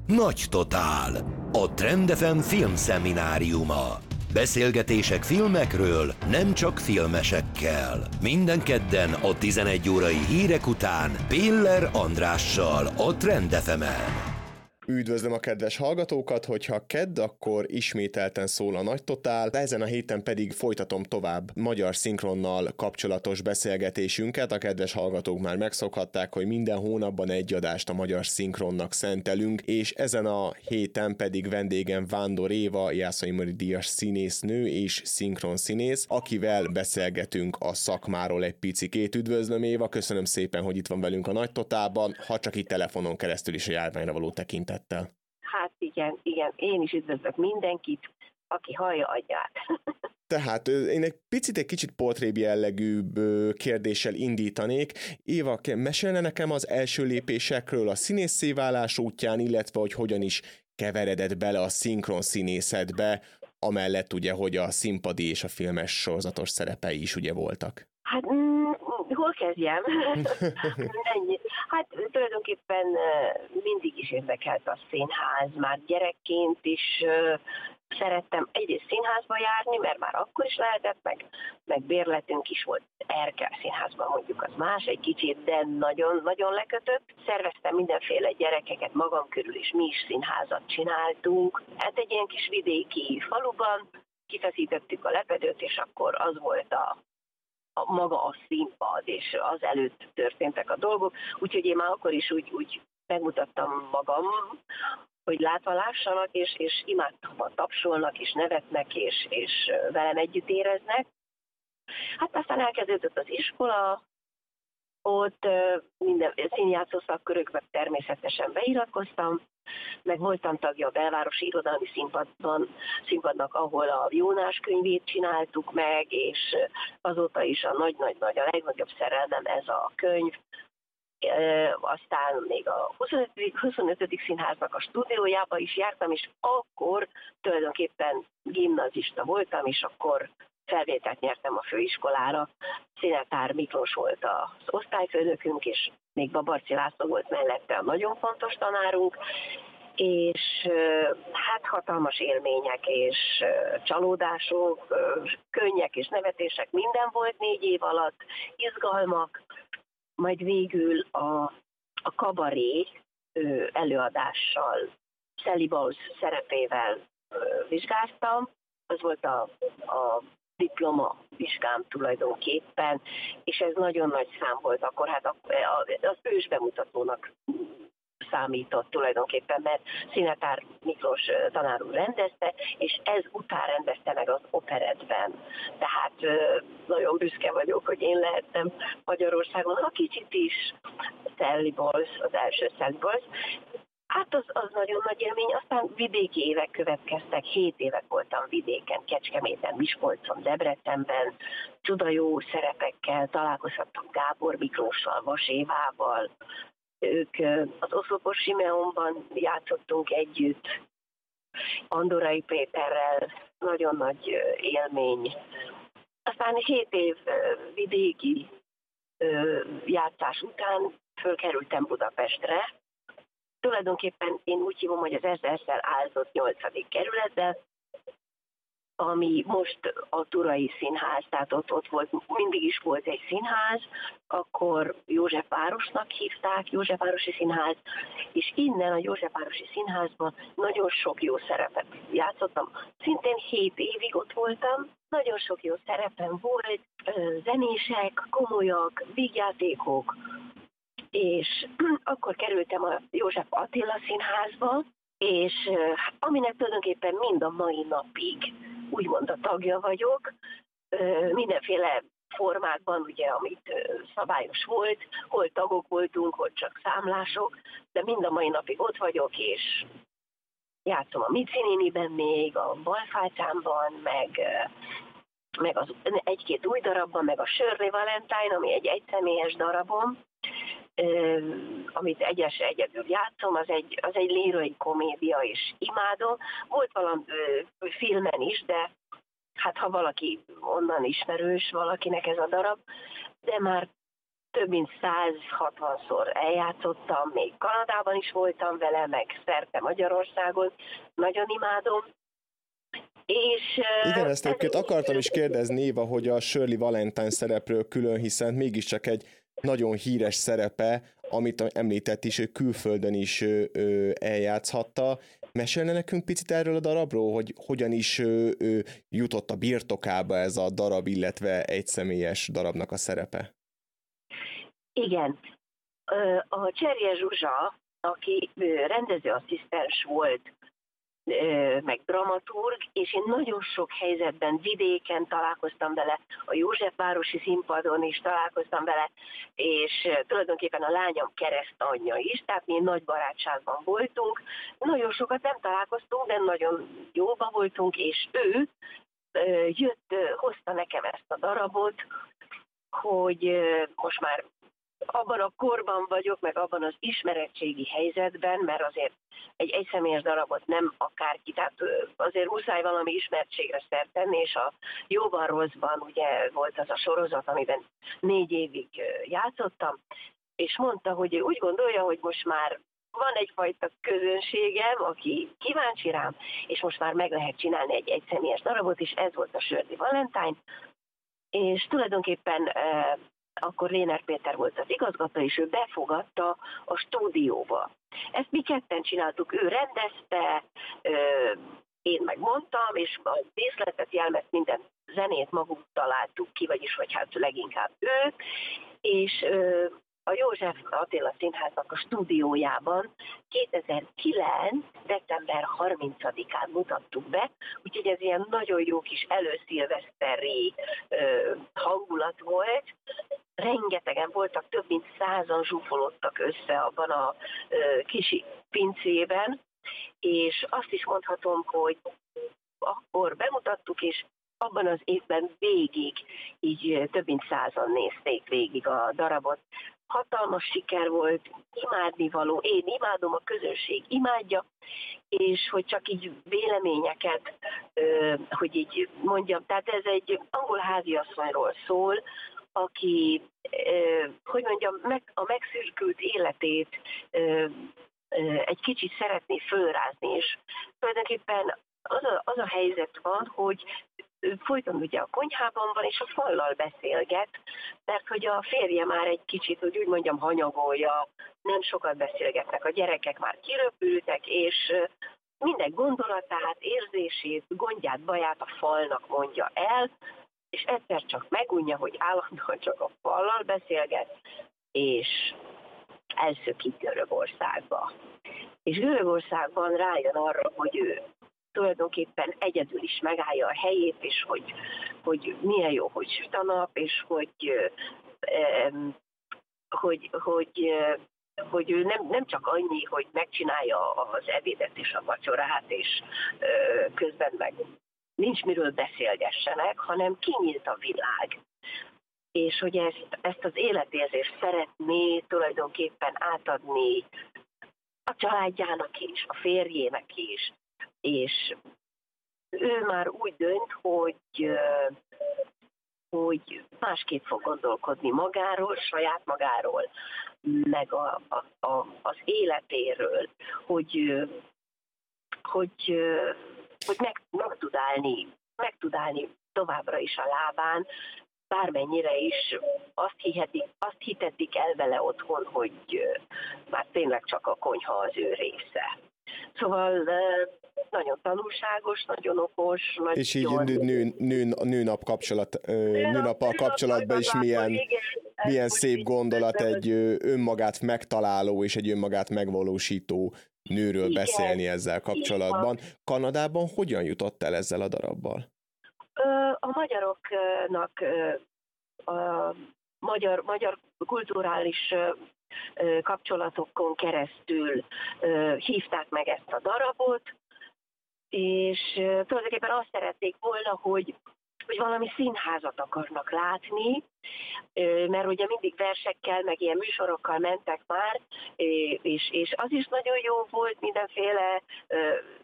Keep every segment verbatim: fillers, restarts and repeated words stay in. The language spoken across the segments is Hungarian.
Nagy Totál. A Trend ef em filmszemináriuma. Beszélgetések filmekről, nem csak filmesekkel. Minden kedden a tizenegy órai hírek után Péller Andrással a Trend ef emen. Üdvözlöm a kedves hallgatókat, hogyha kedd, akkor ismételten szól a Nagy Totál, ezen a héten pedig folytatom tovább magyar szinkronnal kapcsolatos beszélgetésünket. A kedves hallgatók már megszokhatták, hogy minden hónapban egy adást a magyar szinkronnak szentelünk, és ezen a héten pedig vendégem Vándor Éva, Jászai Mari díjas színésznő és szinkronszínész, akivel beszélgetünk a szakmáról egy picikét. Üdvözlöm Éva, köszönöm szépen, hogy itt van velünk a Nagy Totálban, ha csak itt telefonon keresztül is a járványra való tekintet. Hát igen, igen, én is üdvözlök mindenkit, aki hallja agyát. Tehát én egy picit, egy kicsit portrébb jellegű kérdéssel indítanék. Éva, mesélne nekem az első lépésekről a színésszé válás útján, illetve hogy hogyan is keveredett bele a szinkron színészetbe, amellett ugye, hogy a színpadi és a filmes sorozatos szerepei is ugye voltak. Hát mm, hol kezdjem? Ennyi. Hát tulajdonképpen mindig is érdekelt a színház, már gyerekként is szerettem egyrészt színházba járni, mert már akkor is lehetett, meg, meg bérletünk is volt Erkel színházban, mondjuk az más egy kicsit, de nagyon-nagyon lekötött. Szerveztem mindenféle gyerekeket magam körül, és mi is színházat csináltunk. Hát egy ilyen kis vidéki faluban kifeszítettük a lepedőt, és akkor az volt a A maga a színpad, és az előtt történtek a dolgok, úgyhogy én már akkor is úgy, úgy megmutattam magam, hogy látva lássanak, és, és imádtam, ha tapsolnak, és nevetnek, és, és velem együtt éreznek. Hát aztán elkezdődött az iskola, ott minden színjátszó szakkörökben természetesen beiratkoztam, meg voltam tagja a Belvárosi Irodalmi Színpadban, színpadnak, ahol a Jónás könyvét csináltuk meg, és azóta is a nagy-nagy-nagy, a legnagyobb szerelmem ez a könyv. E, aztán még a huszonötödik huszonötödik színháznak a stúdiójába is jártam, és akkor tulajdonképpen gimnazista voltam, és akkor felvételt nyertem a főiskolára. Szinetár Miklós volt az osztályfőnökünk, és még Babarczy László volt mellette a nagyon fontos tanárunk, és hát hatalmas élmények és csalódások, könnyek és nevetések, minden volt négy év alatt, izgalmak, majd végül a, a kabaré előadással, Sally Bowles szerepével vizsgáztam, az volt a, a diploma vizsgám tulajdonképpen, és ez nagyon nagy szám volt akkor, hát az ős bemutatónak számított tulajdonképpen, mert Szinetár Miklós tanár úr rendezte, és ez után rendezte meg az operettben. Tehát nagyon büszke vagyok, hogy én lehettem Magyarországon, ha kicsit is Sally Bowles, az első Sally Bowles. Hát az, az nagyon nagy élmény, aztán vidéki évek következtek, hét évek voltam vidéken, Kecskeméten, Miskolcon, Debrecenben, csuda jó szerepekkel, találkozhattam Gábor Miklóssal, Vas Évával, ők az Oszlopos Simeonban játszottunk együtt, Andorai Péterrel, nagyon nagy élmény. Aztán hét év vidéki játszás után fölkerültem Budapestre. Tulajdonképpen én úgy hívom, hogy az ezerszer áldott nyolcadik kerületbe, ami most a Turai Színház, tehát ott, ott volt, mindig is volt egy színház, akkor Józsefvárosnak hívták, Józsefvárosi Színház, és innen a Józsefvárosi Színházban nagyon sok jó szerepet játszottam. Szintén hét évig ott voltam, nagyon sok jó szerepem volt, zenések, komolyak, vígjátékok, és akkor kerültem a József Attila Színházba, és aminek tulajdonképpen mind a mai napig úgymond a tagja vagyok, mindenféle formákban, ugye, amit szabályos volt, hol tagok voltunk, hol csak számlások, de mind a mai napig ott vagyok, és játszom a Mici néniben még, a Balfácámban, meg, meg az egy-két új darabban, meg a Shirley Valentine, ami egy egyszemélyes darabom, amit egyesre egyedül játszom, az egy, az egy lírai komédia, és imádom. Volt valami filmen is, de hát ha valaki onnan ismerős, valakinek ez a darab, de már több mint száz hatvanszor eljátszottam, még Kanadában is voltam vele, meg szerte Magyarországon, nagyon imádom. És, Igen, ezt egyébként akartam is kérdezni, Éva, hogy a Shirley Valentine szerepről külön, hiszen mégiscsak egy nagyon híres szerepe, amit említett is, ő külföldön is ő, ő eljátszhatta. Mesélne nekünk picit erről a darabról, hogy hogyan is ő, ő jutott a birtokába ez a darab, illetve egyszemélyes darabnak a szerepe? Igen. A Cserje Zsuzsa, aki rendezőasszisztens volt, meg dramaturg, és én nagyon sok helyzetben vidéken találkoztam vele, a Józsefvárosi színpadon is találkoztam vele, és tulajdonképpen a lányom keresztanyja is, tehát mi nagy barátságban voltunk. Nagyon sokat nem találkoztunk, de nagyon jóban voltunk, és ő jött, hozta nekem ezt a darabot, hogy most már abban a korban vagyok, meg abban az ismeretségi helyzetben, mert azért egy egyszemélyes darabot nem akárki, tehát azért muszáj valami ismertségre szert tenni, és a Jóban Rosszban ugye volt az a sorozat, amiben négy évig játszottam, és mondta, hogy ő úgy gondolja, hogy most már van egyfajta közönségem, aki kíváncsi rám, és most már meg lehet csinálni egy egyszemélyes darabot, és ez volt a Shirley Valentine, és tulajdonképpen akkor Réner Péter volt az igazgató, és ő befogadta a stúdióba. Ezt mi ketten csináltuk, ő rendezte, én meg mondtam, és a díszletet, jelmet, minden zenét magunk találtuk ki, vagyis hogy hát leginkább ő, és a József Attila Színháznak a stúdiójában kétezer-kilenc. december harmincadikán mutattuk be, úgyhogy ez ilyen nagyon jó kis előszilveszteri hangulat volt. Rengetegen voltak, több mint százan zsúfolódtak össze abban a ö, kis pincében, és azt is mondhatom, hogy akkor bemutattuk, és abban az évben végig, így több mint százan nézték végig a darabot. Hatalmas siker volt, imádnivaló, én imádom, a közönség imádja, és hogy csak így véleményeket, hogy így mondjam, tehát ez egy angol háziasszonyról szól, aki, hogy mondjam, a megszürkült életét egy kicsit szeretné fölrázni, és tulajdonképpen az a, az a helyzet van, hogy folyton ugye a konyhában van, és a fallal beszélget, mert hogy a férje már egy kicsit, hogy úgy mondjam, hanyagolja, nem sokat beszélgetnek, a gyerekek már kiröpültek, és minden gondolatát, érzését, gondját, baját a falnak mondja el, és egyszer csak megunja, hogy állandóan csak a fallal beszélget, és elszökik Görögországba. És Görögországban rájön arra, hogy ő tulajdonképpen egyedül is megállja a helyét, és hogy, hogy milyen jó, hogy süt a nap, és hogy, hogy, hogy, hogy ő nem, nem csak annyi, hogy megcsinálja az ebédet és a vacsorát, és közben meg nincs miről beszélgessenek, hanem kinyílt a világ. És hogy ezt, ezt az életérzést szeretné tulajdonképpen átadni a családjának is, a férjének is, és ő már úgy dönt, hogy, hogy másképp fog gondolkodni magáról, saját magáról, meg a, a, a, az életéről, hogy, hogy, hogy meg, meg, tud állni, meg tud állni továbbra is a lábán, bármennyire is azt, hihetik, azt hitetik el vele otthon, hogy már tényleg csak a konyha az ő része. Szóval nagyon tanulságos, nagyon okos. Nagyon és így nő, nő, nőnap kapcsolat, nőnappal kapcsolatban is milyen, igen, milyen szép gondolat egy önmagát megtaláló és egy önmagát megvalósító nőről igen, beszélni ezzel kapcsolatban. Kanadában hogyan jutott el ezzel a darabbal? A magyaroknak a magyar, magyar kulturális kapcsolatokon keresztül hívták meg ezt a darabot, és tulajdonképpen azt szerették volna, hogy, hogy valami színházat akarnak látni, mert ugye mindig versekkel, meg ilyen műsorokkal mentek már, és, és az is nagyon jó volt, mindenféle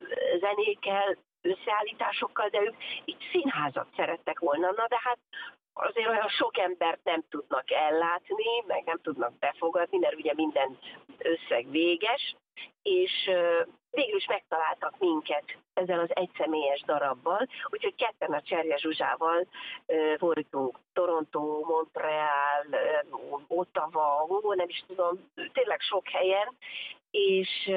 zenékkel, összeállításokkal, de ők így színházat szerettek volna. Na de hát azért olyan sok embert nem tudnak ellátni, meg nem tudnak befogadni, mert ugye minden összeg véges, és végül is megtaláltak minket ezzel az egyszemélyes darabbal, úgyhogy ketten a Cserje Zsuzsával voltunk Toronto, Montreal, Ottawa, nem is tudom, tényleg sok helyen, és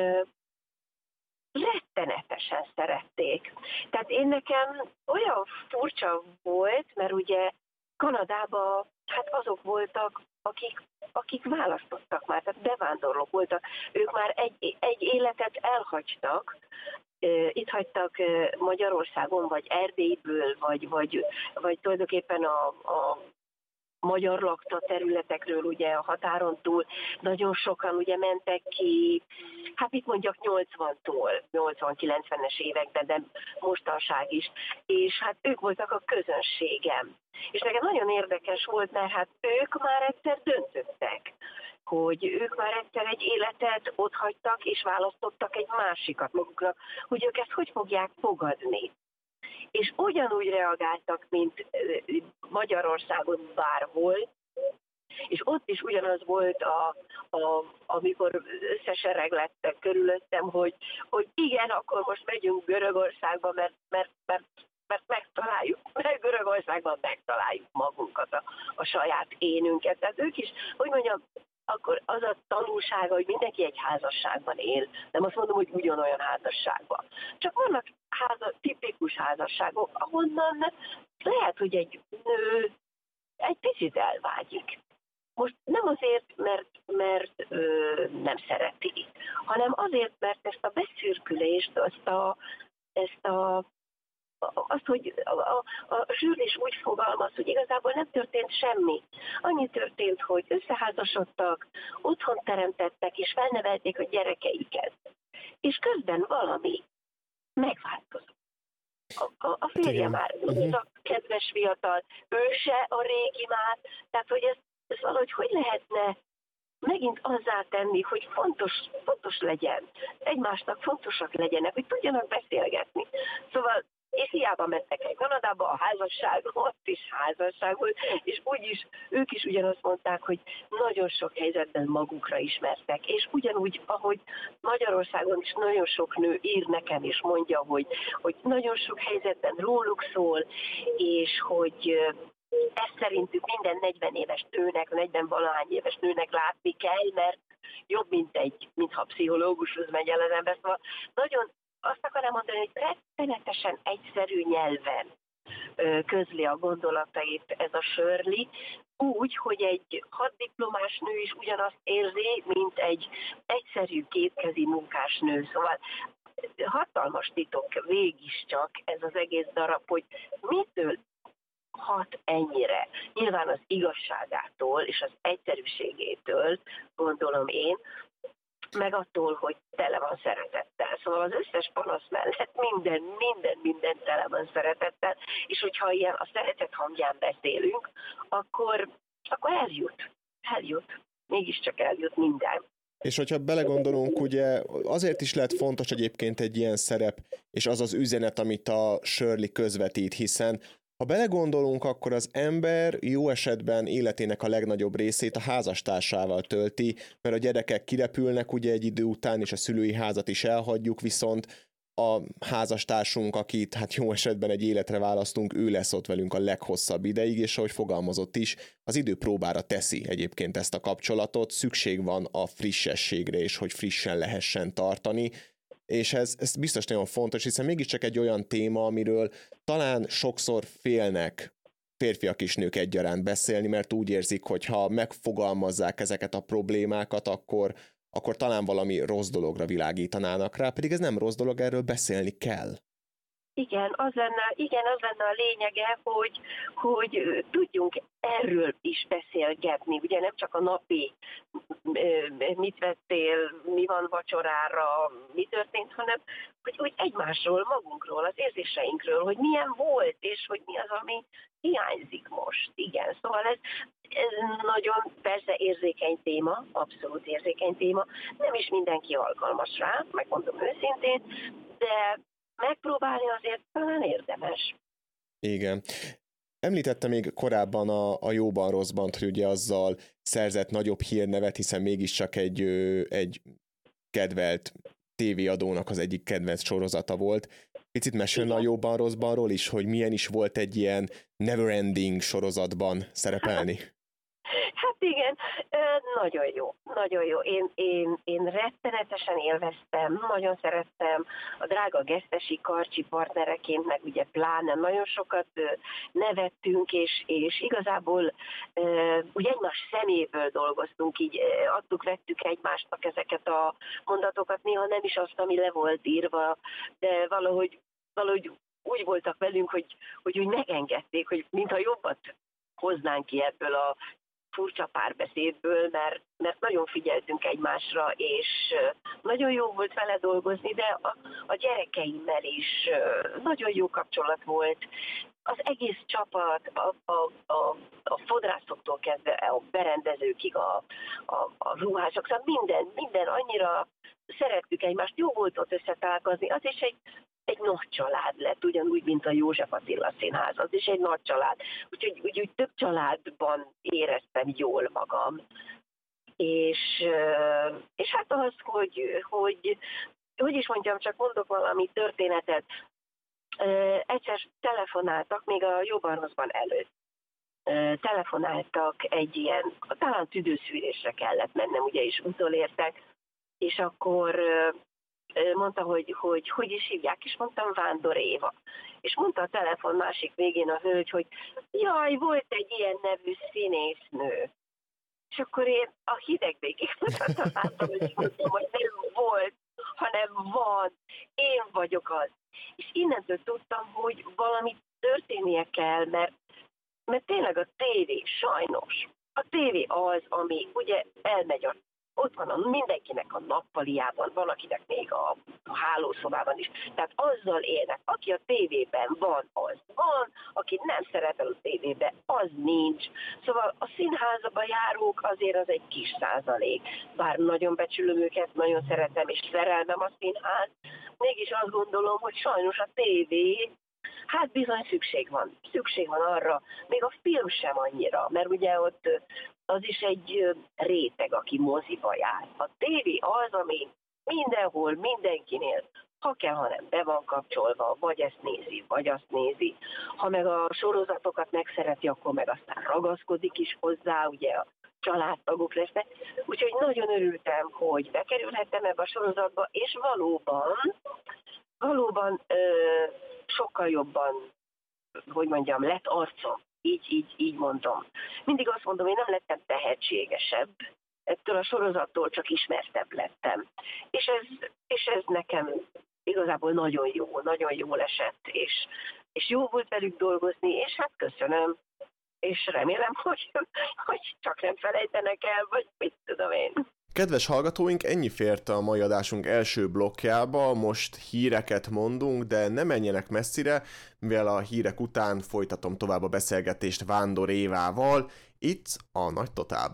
rettenetesen szerették. Tehát én nekem olyan furcsa volt, mert ugye Kanadában hát azok voltak, akik, akik választottak már, tehát bevándorlók voltak. Ők már egy, egy életet elhagytak, itt hagytak Magyarországon, vagy Erdélyből, vagy, vagy, vagy tulajdonképpen a, a magyar lakta területekről, ugye a határon túl, nagyon sokan ugye mentek ki, hát mit mondjak, nyolcvantól, nyolcvan-kilencvenes években, de mostanság is, és hát ők voltak a közönségem. És nekem nagyon érdekes volt, mert hát ők már egyszer döntöttek, hogy ők már egyszer egy életet otthagytak, és választottak egy másikat maguknak, hogy ők ezt hogy fogják fogadni. És ugyanúgy reagáltak, mint Magyarországon bárhol, és ott is ugyanaz volt, a, a, amikor összesereglettek körülöttem, hogy, hogy igen, akkor most megyünk Görögországba, mert, mert, mert, mert megtaláljuk, mert Görögországban megtaláljuk magunkat, a, a saját énünket. Tehát ők is, hogy mondjam, akkor az a tanulsága, hogy mindenki egy házasságban él. Nem azt mondom, hogy ugyanolyan házasságban. Csak vannak háza, tipikus házasságok, ahonnan lehet, hogy egy nő egy picit elvágyik. Most nem azért, mert, mert ö, nem szereti, hanem azért, mert ezt a beszürkülést, azt a, ezt a azt, hogy a, a, a zsűr is úgy fogalmaz, hogy igazából nem történt semmi. Annyi történt, hogy összeházasodtak, otthon teremtettek, és felnevelték a gyerekeiket. És közben valami megváltozott. A, a, a férje már uh-huh. a kedves fiatal, ő se a régi már. Tehát, hogy ez, ez valahogy hogy lehetne megint azzá tenni, hogy fontos, fontos legyen, egymásnak fontosak legyenek, hogy tudjanak beszélgetni. Szóval és hiába mentek el Kanadába, a házasság, ott is házasság volt, és úgyis ők is ugyanazt mondták, hogy nagyon sok helyzetben magukra ismertek, és ugyanúgy, ahogy Magyarországon is nagyon sok nő ír nekem, és mondja, hogy, hogy nagyon sok helyzetben róluk szól, és hogy ezt szerintük minden negyven éves nőnek, negyven-valahány éves nőnek látni kell, mert jobb, mint egy, mintha pszichológushoz megy el az ember. Szóval nagyon azt akarom mondani, hogy rettenetesen egyszerű nyelven közli a gondolatait ez a Shirley, úgy, hogy egy haddiplomás nő is ugyanazt érzi, mint egy egyszerű kétkezi munkás nő. Szóval hatalmas titok végig csak ez az egész darab, hogy mitől hat ennyire. Nyilván az igazságától és az egyszerűségétől, gondolom én, meg attól, hogy tele van szeretettel. Szóval az összes panasz mellett minden, minden, minden tele van szeretettel, és hogyha ilyen a szeretet hangján beszélünk, akkor, akkor eljut. Eljut. Mégiscsak eljut minden. És hogyha belegondolunk, ugye azért is lehet fontos egyébként egy ilyen szerep, és az az üzenet, amit a Shirley közvetít, hiszen ha belegondolunk, akkor az ember jó esetben életének a legnagyobb részét a házastársával tölti, mert a gyerekek kirepülnek ugye egy idő után, és a szülői házat is elhagyjuk, viszont a házastársunk, akit hát jó esetben egy életre választunk, ő lesz ott velünk a leghosszabb ideig, és ahogy fogalmazott is, az idő próbára teszi egyébként ezt a kapcsolatot, szükség van a frissességre, és hogy frissen lehessen tartani, és ez, ez biztos nagyon fontos, hiszen mégiscsak egy olyan téma, amiről talán sokszor félnek férfiak és nők egyaránt beszélni, mert úgy érzik, hogy ha megfogalmazzák ezeket a problémákat, akkor, akkor talán valami rossz dologra világítanának rá, pedig ez nem rossz dolog, erről beszélni kell. Igen, az lenne, igen, az lenne a lényege, hogy, hogy tudjunk erről is beszélgetni. Ugye nem csak a napi, mit vettél, mi van vacsorára, mi történt, hanem hogy, hogy egymásról, magunkról, az érzéseinkről, hogy milyen volt, és hogy mi az, ami hiányzik most. Igen, szóval ez, ez nagyon persze érzékeny téma, abszolút érzékeny téma. Nem is mindenki alkalmas rá, megmondom őszintén, de megpróbálni azért talán érdemes. Igen. Említette még korábban a, a jóban rosszban, hogy ugye azzal szerzett nagyobb hírnevet, hiszen mégiscsak egy, egy kedvelt tévéadónak az egyik kedvenc sorozata volt. Picit mesélne a jóban rosszbanról is, hogy milyen is volt egy ilyen neverending sorozatban szerepelni? Hát igen, nagyon jó, nagyon jó. Én, én, én rettenetesen élveztem, nagyon szerettem a drága Gesztesi Karcsi partnereként, meg ugye pláne nagyon sokat nevettünk, és, és igazából ugye egymás szeméből dolgoztunk, így adtuk, vettük egymásnak ezeket a mondatokat, néha nem is azt, ami le volt írva, de valahogy, valahogy úgy voltak velünk, hogy, hogy úgy megengedték, hogy mintha jobbat hoznánk ki ebből a furcsa párbeszédből, mert, mert nagyon figyeltünk egymásra, és nagyon jó volt vele dolgozni, de a, a gyerekeimmel is nagyon jó kapcsolat volt. Az egész csapat, a, a, a, a fodrászoktól kezdve a berendezőkig, a, a, a ruhások, szóval minden, minden annyira szerettük egymást, jó volt ott összetalálkozni, az is egy egy nagy család lett, ugyanúgy, mint a József Attila Színház, az is egy nagy család. Úgyhogy úgy, úgy több családban éreztem jól magam. És, és hát az, hogy, hogy, hogy is mondjam, csak mondok valami történetet. Egyszer telefonáltak, még a jóban rosszban előtt. Telefonáltak egy ilyen, talán tüdőszűrésre kellett mennem, ugye is utolértek, és akkor mondta, hogy, hogy hogy is hívják, és mondtam Vándor Éva. És mondta a telefon másik végén a hölgy, hogy jaj, volt egy ilyen nevű színésznő. És akkor én a hideg végig mutattam, és mondtam, hogy nem volt, hanem van, én vagyok az. És innentől tudtam, hogy valami történnie kell, mert, mert tényleg a tévé, sajnos, a tévé az, ami ugye elmegy a ott van a, mindenkinek a nappaliában, van akinek még a, a hálószobában is. Tehát azzal élnek, aki a tévében van, az van, aki nem szerepel a tévében, az nincs. Szóval a színházba járók azért az egy kis százalék. Bár nagyon becsülöm őket, nagyon szeretem és szerelmem a színház, mégis azt gondolom, hogy sajnos a tévé, hát bizony szükség van. Szükség van arra, még a film sem annyira, mert ugye ott az is egy réteg, aki moziba jár. A tévé az, ami mindenhol, mindenkinél, ha kell, hanem be van kapcsolva, vagy ezt nézi, vagy azt nézi. Ha meg a sorozatokat megszereti, akkor meg aztán ragaszkodik is hozzá, ugye a családtagok lesznek. Úgyhogy nagyon örültem, hogy bekerülhettem ebbe a sorozatba, és valóban, valóban ö, sokkal jobban, hogy mondjam, lett arcom. Így, így, így mondom. Mindig azt mondom, én nem lettem tehetségesebb, ettől a sorozattól csak ismertebb lettem. És ez, és ez nekem igazából nagyon jó, nagyon jól esett, és, és jó volt velük dolgozni, és hát köszönöm, és remélem, hogy, hogy csak nem felejtenek el, vagy mit tudom én. Kedves hallgatóink, ennyi fért a mai adásunk első blokkjába, most híreket mondunk, de ne menjenek messzire, mivel a hírek után folytatom tovább a beszélgetést Vándor Évával, itt a Nagy Totálban.